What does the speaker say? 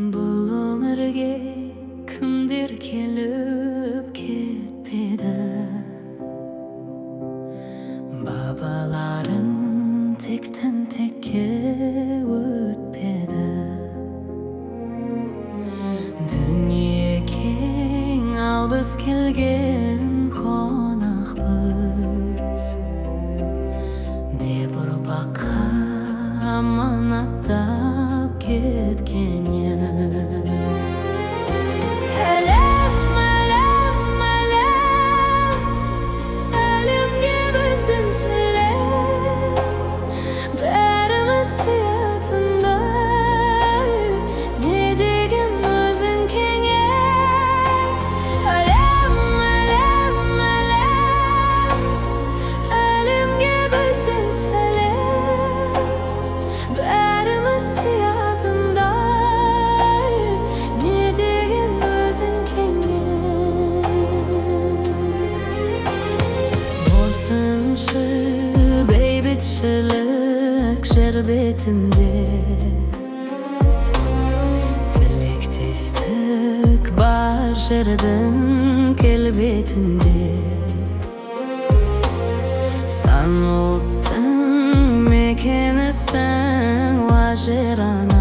Бұл өмірге кімдер келіп кетпеді, бабаларым тектен текке өтпеді. Дүние кең, ал біз келген қонақпыз деп ұрпаққа аманаттап кеткен ем. Әлем, әлем, әлем, әлемге біздің сәлем, бәріміз сиятындай, не деген өзің кең ем. Әлем, әлем, әлем, әлемге біздің сәлем, бәріміз сиятындай, не деген өзің кең ем. Болсыншы бейбітшілік жер бетінде, тілектестік бар жердің келбетінде. Сан ұлттың мекенісің, уа жер ана.